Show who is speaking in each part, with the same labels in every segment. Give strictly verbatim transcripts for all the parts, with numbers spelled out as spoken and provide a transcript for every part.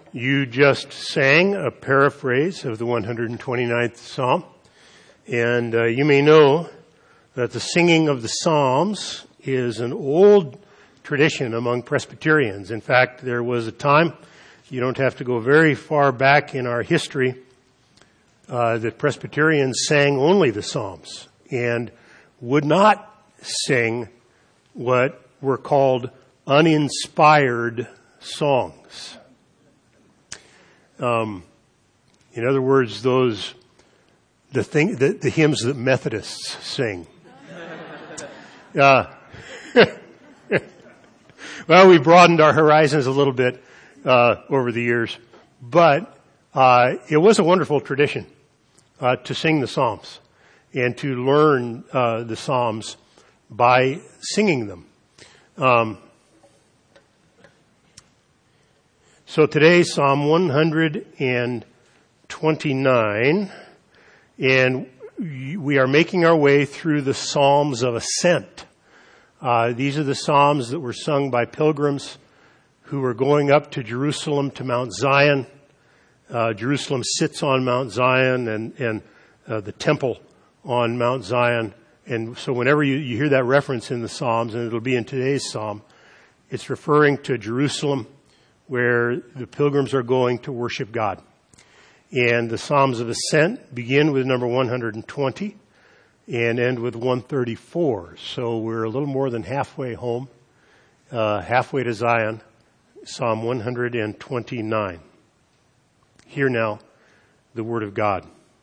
Speaker 1: You just sang a paraphrase of the one hundred twenty-ninth Psalm, and uh, you may know that the singing of the Psalms is an old tradition among Presbyterians. In fact, there was a time, you don't have to go very far back in our history, uh, that Presbyterians sang only the Psalms and would not sing what were called uninspired songs. Um, in other words, those the thing the, the hymns that Methodists sing. Uh, well, we broadened our horizons a little bit uh, over the years, but uh, it was a wonderful tradition uh, to sing the Psalms and to learn uh, the Psalms by singing them. Um, So today, Psalm one hundred twenty-nine, and we are making our way through the Psalms of Ascent. Uh, these are the Psalms that were sung by pilgrims who were going up to Jerusalem, to Mount Zion. Uh, Jerusalem sits on Mount Zion, and, and uh, the temple on Mount Zion. And so whenever you, you hear that reference in the Psalms, and it'll be in today's Psalm, it's referring to Jerusalem, where the pilgrims are going to worship God. And the Psalms of Ascent begin with number one hundred twenty and end with one thirty-four. So we're a little more than halfway home, uh, halfway to Zion, Psalm one hundred twenty-nine. Hear now the word of God.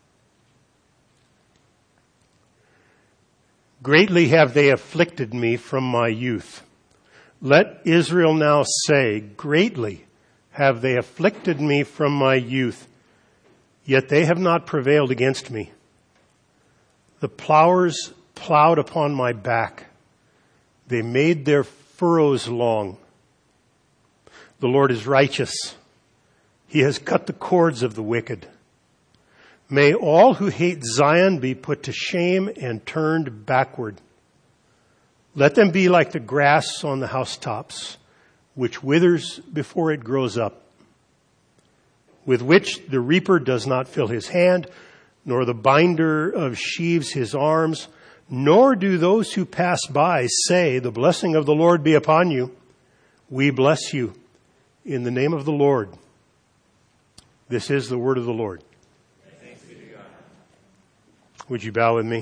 Speaker 1: Greatly have they afflicted me from my youth. Let Israel now say, greatly have they afflicted me from my youth, yet they have not prevailed against me. The plowers plowed upon my back. They made their furrows long. The Lord is righteous. He has cut the cords of the wicked. May all who hate Zion be put to shame and turned backward. Let them be like the grass on the housetops, which withers before it grows up, with which the reaper does not fill his hand, nor the binder of sheaves his arms, nor do those who pass by say, the blessing of the Lord be upon you. We bless you in the name of the Lord. This is the word of the Lord.
Speaker 2: Thanks be to God.
Speaker 1: Would you bow with me?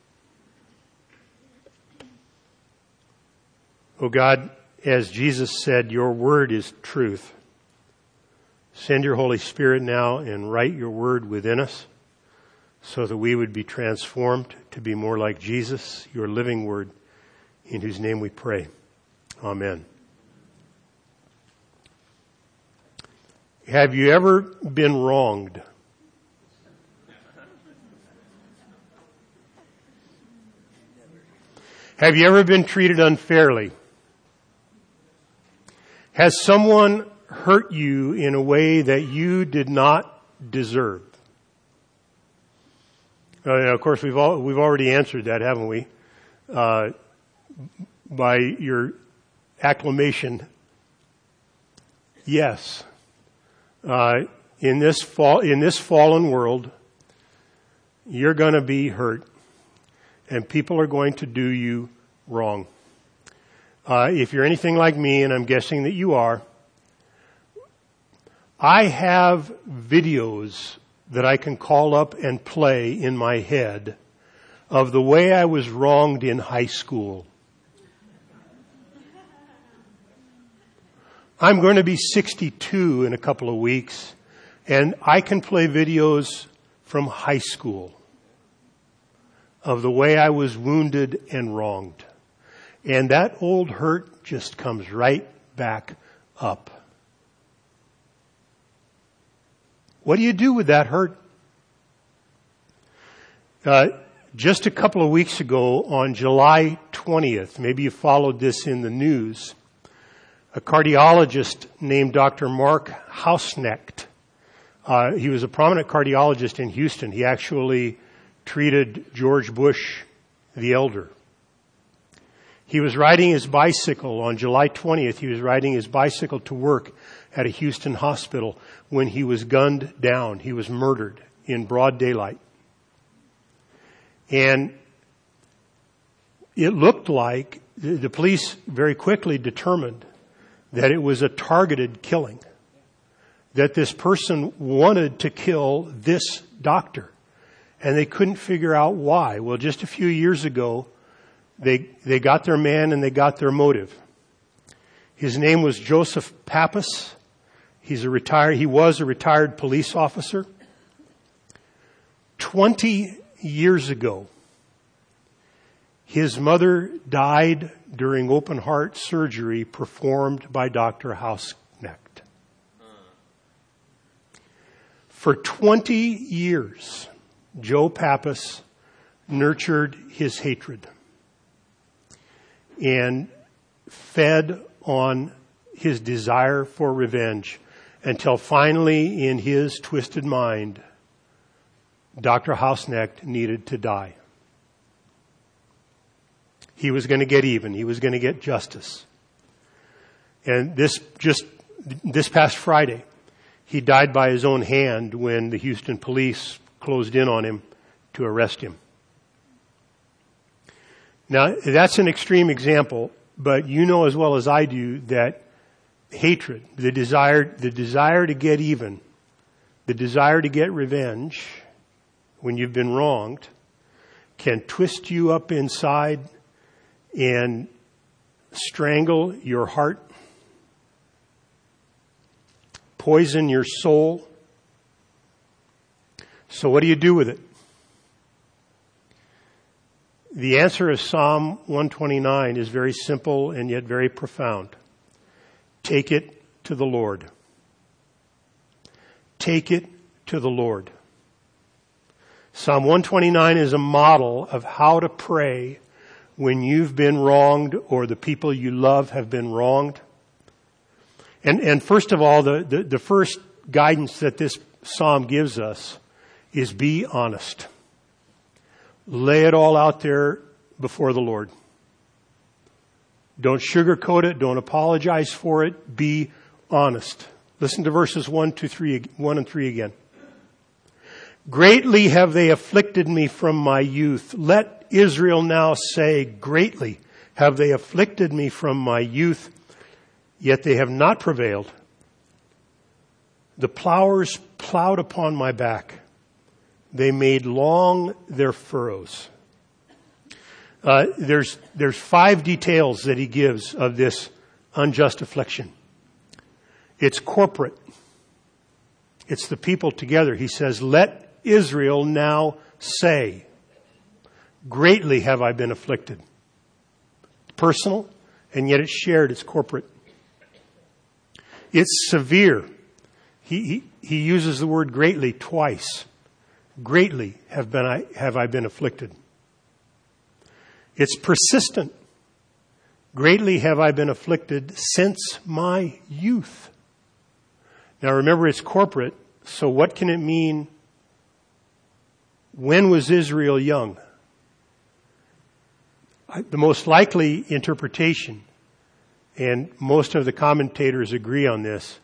Speaker 1: Oh God, as Jesus said, your word is truth. Send your Holy Spirit now and write your word within us so that we would be transformed to be more like Jesus, your living word, in whose name we pray. Amen. Have you ever been wronged? Have you ever been treated unfairly? Has someone hurt you in a way that you did not deserve? Uh, of course, we've all, we've already answered that, haven't we? Uh, by your acclamation, yes. Uh, in this fall, in this fallen world, you're going to be hurt, and people are going to do you wrong. Uh, if you're anything like me, and I'm guessing that you are, I have videos that I can call up and play in my head of the way I was wronged in high school. I'm going to be sixty-two in a couple of weeks, and I can play videos from high school of the way I was wounded and wronged. And that old hurt just comes right back up. What do you do with that hurt? Uh, just a couple of weeks ago, on July twentieth, maybe you followed this in the news, a cardiologist named Doctor Mark Hausnecht, uh, he was a prominent cardiologist in Houston. He actually treated George Bush the elder. He was riding his bicycle on July twentieth. He was riding his bicycle to work at a Houston hospital when he was gunned down. He was murdered in broad daylight. And it looked like the police very quickly determined that it was a targeted killing, that this person wanted to kill this doctor, and they couldn't figure out why. Well, just a few years ago, they they got their man and they got their motive. His name was Joseph Pappas. He's a retired, he was a retired police officer. Twenty years ago, his mother died during open heart surgery performed by Doctor Hausknecht. For twenty years, Joe Pappas nurtured his hatred and fed on his desire for revenge until finally, in his twisted mind, Doctor Hausknecht needed to die. He was going to get even. He was going to get justice. And this just, this past Friday, he died by his own hand when the Houston police closed in on him to arrest him. Now, that's an extreme example, but you know as well as I do that hatred, the desire, the desire to get even, the desire to get revenge when you've been wronged can twist you up inside and strangle your heart, poison your soul. So what do you do with it? The answer of Psalm one twenty-nine is very simple and yet very profound. Take it to the Lord. Take it to the Lord. Psalm one twenty-nine is a model of how to pray when you've been wronged or the people you love have been wronged. And, and first of all, the, the, the first guidance that this psalm gives us is be honest. Lay it all out there before the Lord. Don't sugarcoat it. Don't apologize for it. Be honest. Listen to verses one, two, three, one and three again. Greatly have they afflicted me from my youth. Let Israel now say, greatly have they afflicted me from my youth, yet they have not prevailed. The plowers plowed upon my back. They made long their furrows. Uh, there's, there's five details that he gives of this unjust affliction. It's corporate. It's the people together. He says, let Israel now say, greatly have I been afflicted. It's personal, and yet it's shared. It's corporate. It's severe. He, he, he uses the word greatly twice. Greatly have been I, have I been afflicted. It's persistent. Greatly have I been afflicted since my youth. Now remember, it's corporate, so what can it mean? When was Israel young? The most likely interpretation, and most of the commentators agree on this,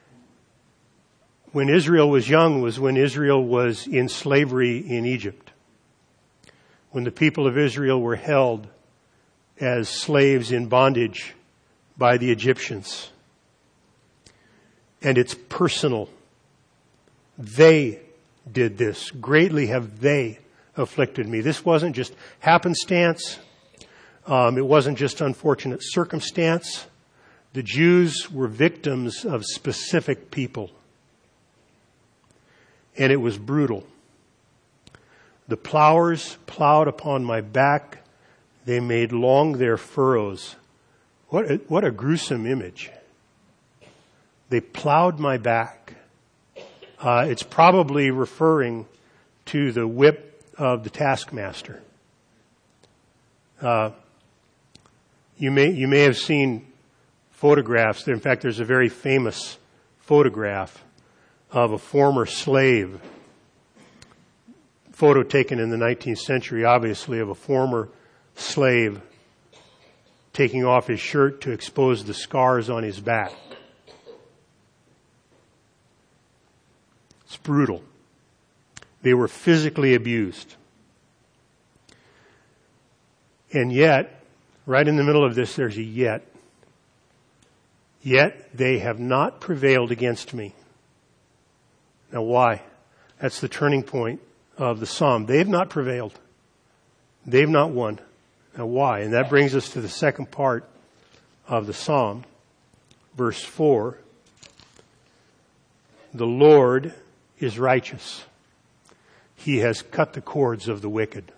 Speaker 1: when Israel was young was when Israel was in slavery in Egypt. When the people of Israel were held as slaves in bondage by the Egyptians. And it's personal. They did this. Greatly have they afflicted me. This wasn't just happenstance. Um, it wasn't just unfortunate circumstance. The Jews were victims of specific people. And it was brutal. The plowers plowed upon my back. They made long their furrows. What a, what a gruesome image. They plowed my back. Uh, it's probably referring to the whip of the taskmaster. Uh, you may you may have seen photographs. In fact, there's a very famous photograph of a former slave, photo taken in the nineteenth century, obviously, of a former slave taking off his shirt to expose the scars on his back. It's brutal. They were physically abused. And yet, right in the middle of this, there's a yet. Yet they have not prevailed against me. Now why? That's the turning point of the psalm. They have not prevailed. They've not won. Now why? And that brings us to the second part of the psalm. Verse four. The Lord is righteous. He has cut the cords of the wicked.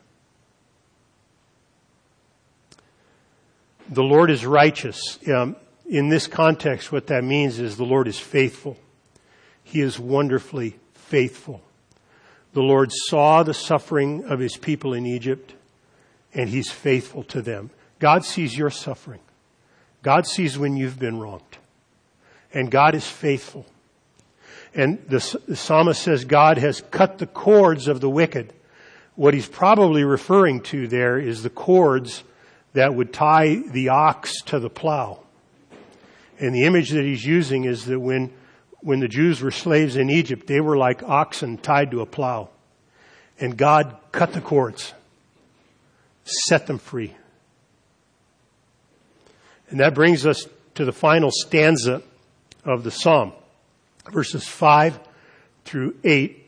Speaker 1: The Lord is righteous. Um, in this context, what that means is the Lord is faithful. He is wonderfully faithful. The Lord saw the suffering of His people in Egypt, and He's faithful to them. God sees your suffering. God sees when you've been wronged. And God is faithful. And the, the psalmist says God has cut the cords of the wicked. What he's probably referring to there is the cords that would tie the ox to the plow. And the image that he's using is that when, when the Jews were slaves in Egypt, they were like oxen tied to a plow. And God cut the cords, set them free. And that brings us to the final stanza of the psalm, verses five through eight.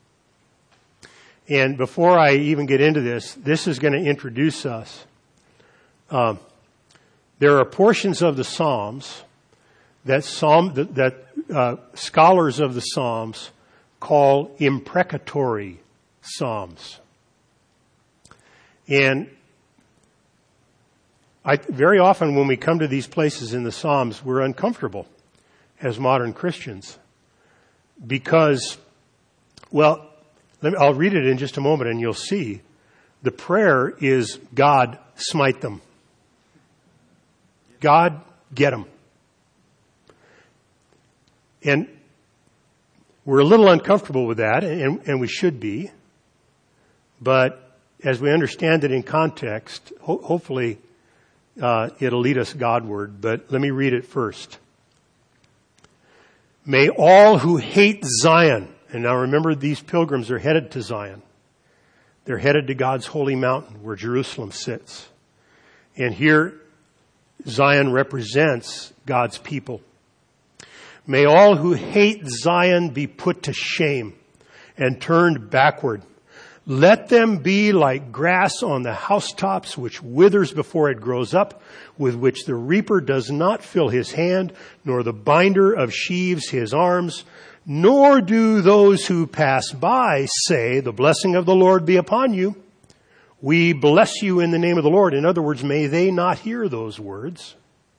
Speaker 1: And before I even get into this, this is going to introduce us. Um, there are portions of the Psalms that psalm that, that uh, scholars of the Psalms call imprecatory psalms, and I very often when we come to these places in the Psalms, we're uncomfortable as modern Christians because, well, let me, I'll read it in just a moment, and you'll see the prayer is God smite them. God, get them. And we're a little uncomfortable with that, and, and we should be. But as we understand it in context, ho- hopefully uh, it'll lead us Godward. But let me read it first. May all who hate Zion, and now remember these pilgrims are headed to Zion. They're headed to God's holy mountain where Jerusalem sits. And here Zion represents God's people. May all who hate Zion be put to shame and turned backward. Let them be like grass on the housetops, which withers before it grows up, with which the reaper does not fill his hand, nor the binder of sheaves his arms. Nor do those who pass by say, the blessing of the Lord be upon you. We bless you in the name of the Lord. In other words, may they not hear those words.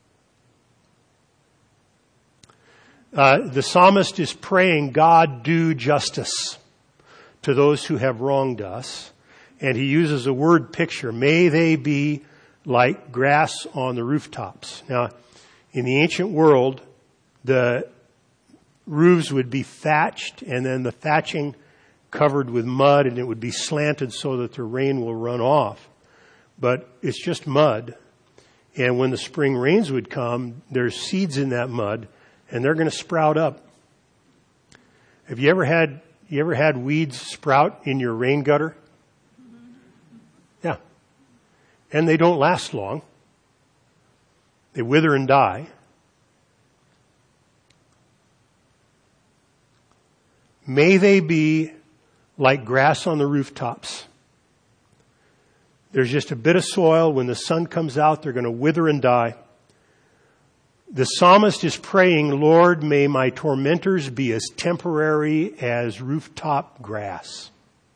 Speaker 1: Uh, the psalmist is praying, God, do justice to those who have wronged us. And he uses a word picture. May they be like grass on the rooftops. Now, in the ancient world, the roofs would be thatched, and then the thatching covered with mud, and it would be slanted so that the rain will run off. But it's just mud. And when the spring rains would come, there's seeds in that mud, and they're going to sprout up. Have you ever had you ever had weeds sprout in your rain gutter? Yeah. And they don't last long. They wither and die. May they be like grass on the rooftops. There's just a bit of soil. When the sun comes out, they're going to wither and die. The psalmist is praying, Lord, may my tormentors be as temporary as rooftop grass.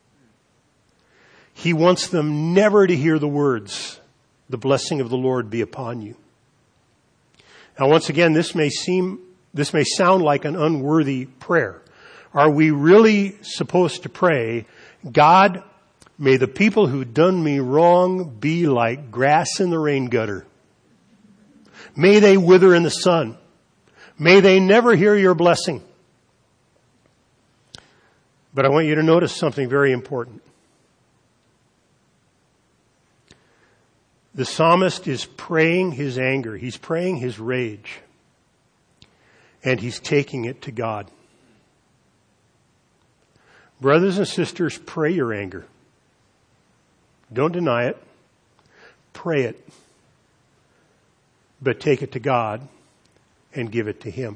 Speaker 1: He wants them never to hear the words, the blessing of the Lord be upon you. Now, once again, this may seem, this may sound like an unworthy prayer. Are we really supposed to pray, God, may the people who done me wrong be like grass in the rain gutter? May they wither in the sun. May they never hear your blessing. But I want you to notice something very important. The psalmist is praying his anger. He's praying his rage. And he's taking it to God. Brothers and sisters, pray your anger. Don't deny it. Pray it. But take it to God and give it to Him.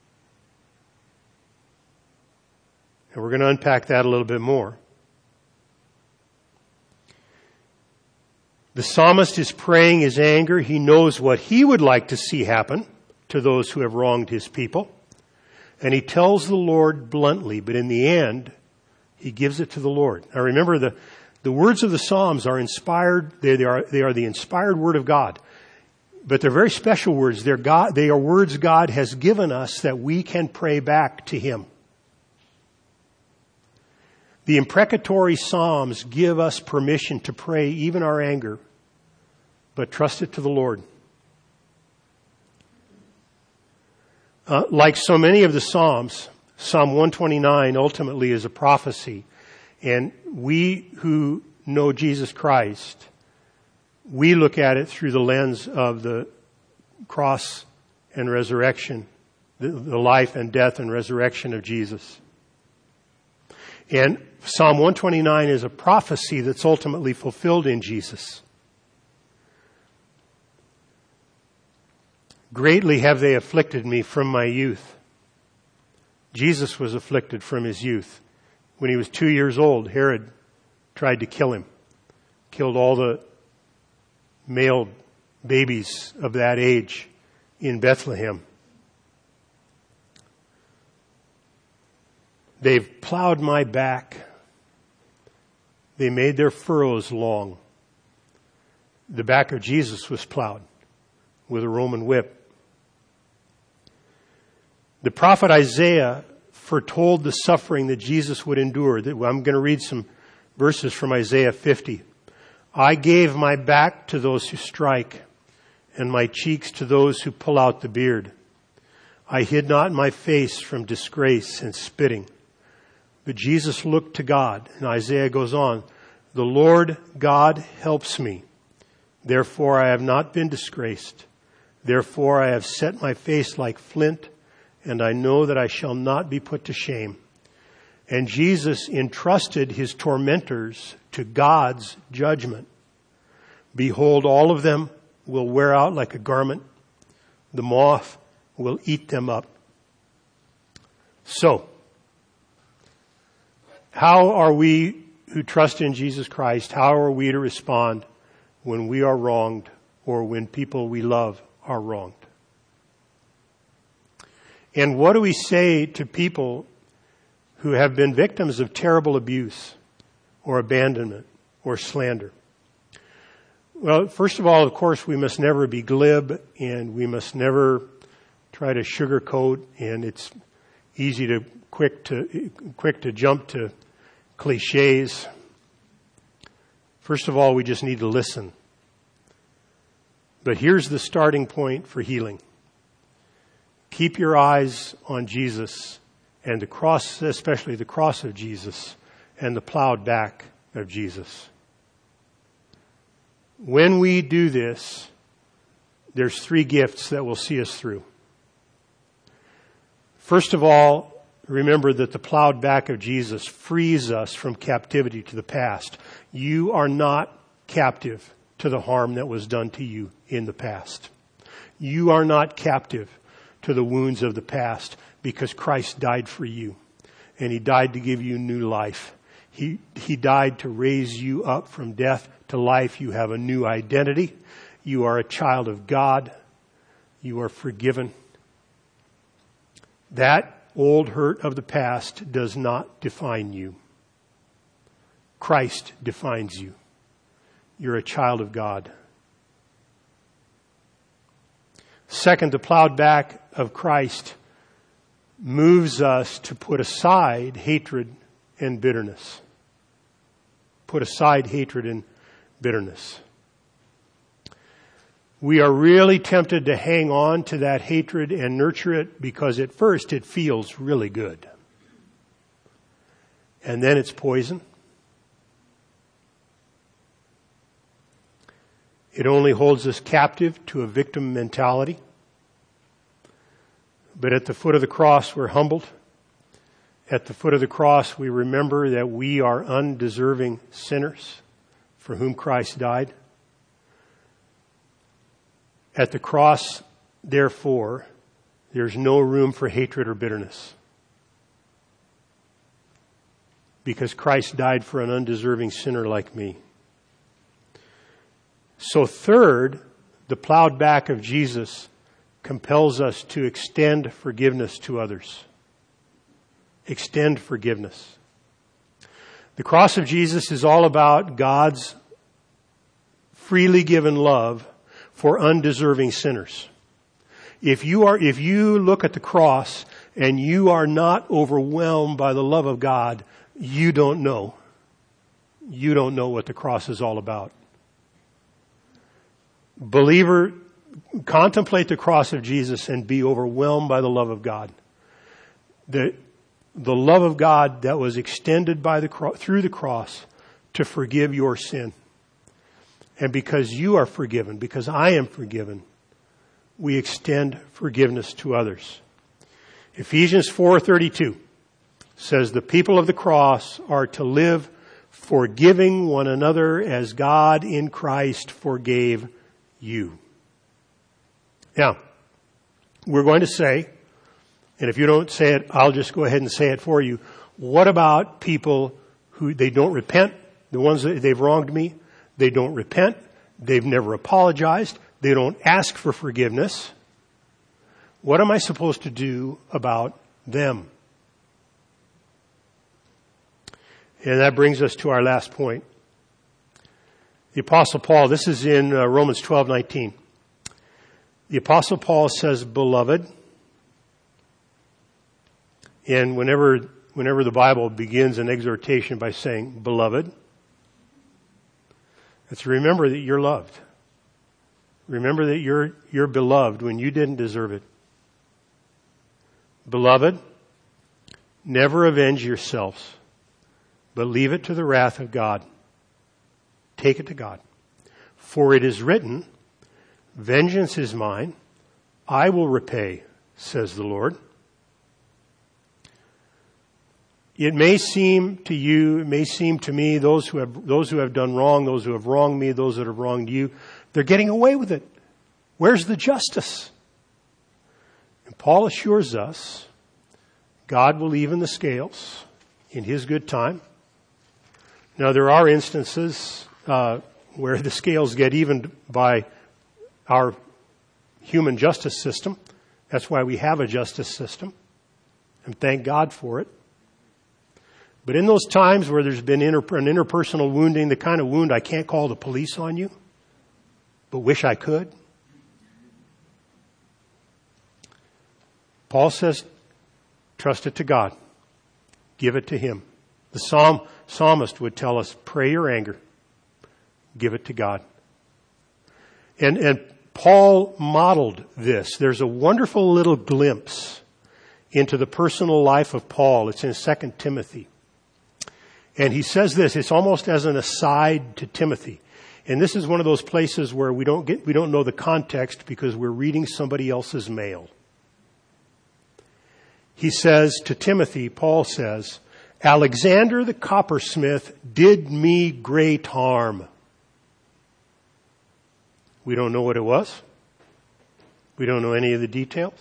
Speaker 1: And we're going to unpack that a little bit more. The psalmist is praying his anger. He knows what he would like to see happen to those who have wronged his people. And he tells the Lord bluntly, but in the end, he gives it to the Lord. Now remember, the, the words of the Psalms are inspired. They, they, are, they are the inspired word of God. But they're very special words. They're God, they are words God has given us that we can pray back to Him. The imprecatory Psalms give us permission to pray even our anger, but trust it to the Lord. Uh, like so many of the Psalms, Psalm one twenty-nine ultimately is a prophecy. And we who know Jesus Christ, we look at it through the lens of the cross and resurrection, the, the life and death and resurrection of Jesus. And Psalm one twenty-nine is a prophecy that's ultimately fulfilled in Jesus. Greatly have they afflicted me from my youth. Jesus was afflicted from his youth. When he was two years old, Herod tried to kill him. Killed all the male babies of that age in Bethlehem. They've plowed my back. They made their furrows long. The back of Jesus was plowed with a Roman whip. The prophet Isaiah foretold the suffering that Jesus would endure. I'm going to read some verses from Isaiah fifty. I gave my back to those who strike, and my cheeks to those who pull out the beard. I hid not my face from disgrace and spitting. But Jesus looked to God, and Isaiah goes on, the Lord God helps me. Therefore I have not been disgraced. Therefore I have set my face like flint, and I know that I shall not be put to shame. And Jesus entrusted his tormentors to God's judgment. Behold, all of them will wear out like a garment. The moth will eat them up. So, how are we who trust in Jesus Christ, how are we to respond when we are wronged or when people we love are wronged? And what do we say to people who have been victims of terrible abuse or abandonment or slander? Well, first of all, of course, we must never be glib and we must never try to sugarcoat, and it's easy to quick to quick to jump to cliches. First of all, we just need to listen. But here's the starting point for healing. Keep your eyes on Jesus and the cross, especially the cross of Jesus and the plowed back of Jesus. When we do this, there's three gifts that will see us through. First of all, remember that the plowed back of Jesus frees us from captivity to the past. You are not captive to the harm that was done to you in the past. You are not captive to the wounds of the past because Christ died for you. And He died to give you new life. He, he died to raise you up from death to life. You have a new identity. You are a child of God. You are forgiven. That old hurt of the past does not define you. Christ defines you. You're a child of God. Second, the plowed back of Christ moves us to put aside hatred and bitterness. Put aside hatred and bitterness. We are really tempted to hang on to that hatred and nurture it because at first it feels really good. And then it's poison. It only holds us captive to a victim mentality. But at the foot of the cross, we're humbled At the foot of the cross, we remember that we are undeserving sinners for whom Christ died. At the cross, therefore, there's no room for hatred or bitterness, because Christ died for an undeserving sinner like me. So third, the plowed back of Jesus compels us to extend forgiveness to others. Extend forgiveness. The cross of Jesus is all about God's freely given love for undeserving sinners. If you are, if you look at the cross and you are not overwhelmed by the love of God, you don't know. You don't know what the cross is all about. Believer, contemplate the cross of Jesus and be overwhelmed by the love of God. The, the love of God that was extended by the cro- through the cross to forgive your sin. And because you are forgiven, because I am forgiven, we extend forgiveness to others. Ephesians four thirty-two says the people of the cross are to live forgiving one another as God in Christ forgave you. Now, we're going to say, and if you don't say it, I'll just go ahead and say it for you. What about people who, they don't repent? The ones that they've wronged me, they don't repent. They've never apologized. They don't ask for forgiveness. What am I supposed to do about them? And that brings us to our last point. The Apostle Paul, this is in uh, Romans twelve nineteen. The Apostle Paul says, beloved, and whenever, whenever the Bible begins an exhortation by saying, beloved, it's to remember that you're loved. Remember that you're, you're beloved when you didn't deserve it. Beloved, never avenge yourselves, but leave it to the wrath of God. Take it to God. For it is written, vengeance is mine, I will repay, says the Lord. It may seem to you, it may seem to me, those who have, those who have done wrong, those who have wronged me, those that have wronged you, they're getting away with it. Where's the justice? And Paul assures us, God will even the scales in His good time. Now there are instances uh, where the scales get evened by our human justice system. That's why we have a justice system. And thank God for it. But in those times where there's been inter- an interpersonal wounding, the kind of wound I can't call the police on you, but wish I could. Paul says, trust it to God. Give it to Him. The psalm, psalmist would tell us, pray your anger. Give it to God. And, and Paul modeled this. There's a wonderful little glimpse into the personal life of Paul. It's in Second Timothy. And he says this, it's almost as an aside to Timothy. And this is one of those places where we don't get, we don't know the context because we're reading somebody else's mail. He says to Timothy, Paul says, Alexander the coppersmith did me great harm. We don't know what it was. We don't know any of the details.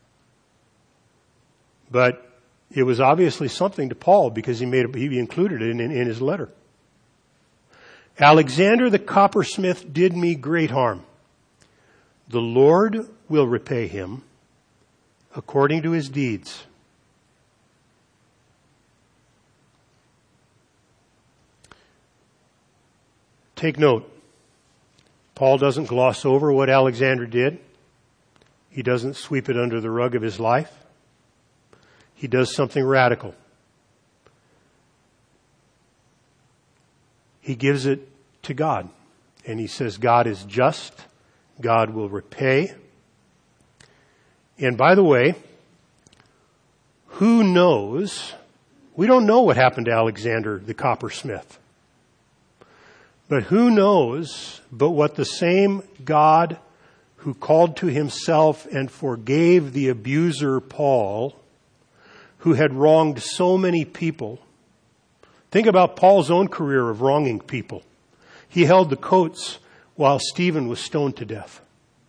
Speaker 1: But it was obviously something to Paul because he made he included it in, in, in his letter. Alexander the coppersmith did me great harm. The Lord will repay him according to his deeds. Take note. Paul doesn't gloss over what Alexander did. He doesn't sweep it under the rug of his life. He does something radical. He gives it to God. And he says God is just. God will repay. And by the way, who knows? We don't know what happened to Alexander the coppersmith. But who knows but what the same God who called to Himself and forgave the abuser Paul, who had wronged so many people. Think about Paul's own career of wronging people. He held the coats while Stephen was stoned to death.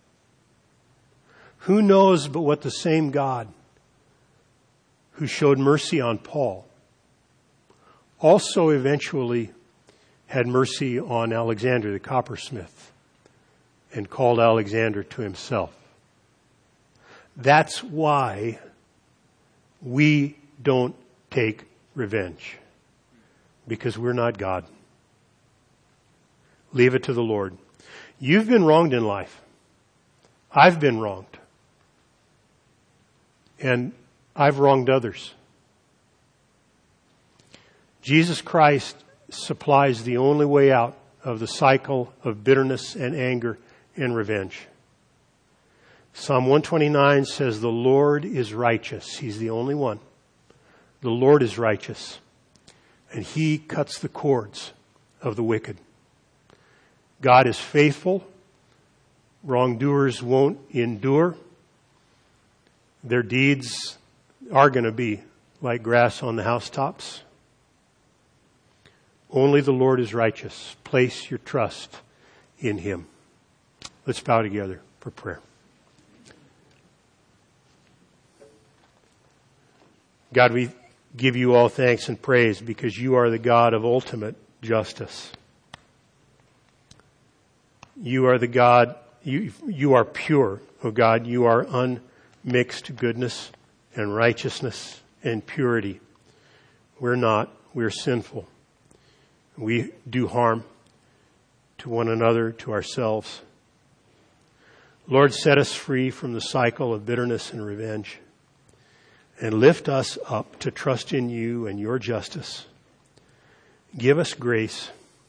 Speaker 1: Who knows but what the same God who showed mercy on Paul also eventually had mercy on Alexander the coppersmith and called Alexander to himself. That's why we don't take revenge, because we're not God. Leave it to the Lord. You've been wronged in life. I've been wronged. And I've wronged others. Jesus Christ supplies the only way out of the cycle of bitterness and anger and revenge. Psalm one twenty-nine says, the Lord is righteous. He's the only one. The Lord is righteous. And He cuts the cords of the wicked. God is faithful. Wrongdoers won't endure. Their deeds are going to be like grass on the housetops. Only the Lord is righteous. Place your trust in Him. Let's bow together for prayer. God, we give You all thanks and praise because You are the God of ultimate justice. You are the God, you, you are pure, oh God. You are unmixed goodness and righteousness and purity. We're not. We're sinful. We do harm to one another, to ourselves. Lord, set us free from the cycle of bitterness and revenge, and lift us up to trust in You and Your justice. Give us grace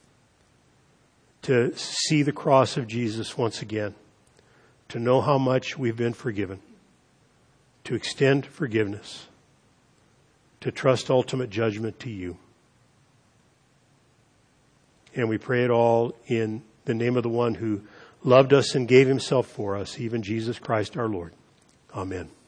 Speaker 1: to see the cross of Jesus once again, to know how much we've been forgiven, to extend forgiveness, to trust ultimate judgment to You. And we pray it all in the name of the one who loved us and gave Himself for us, even Jesus Christ our Lord. Amen.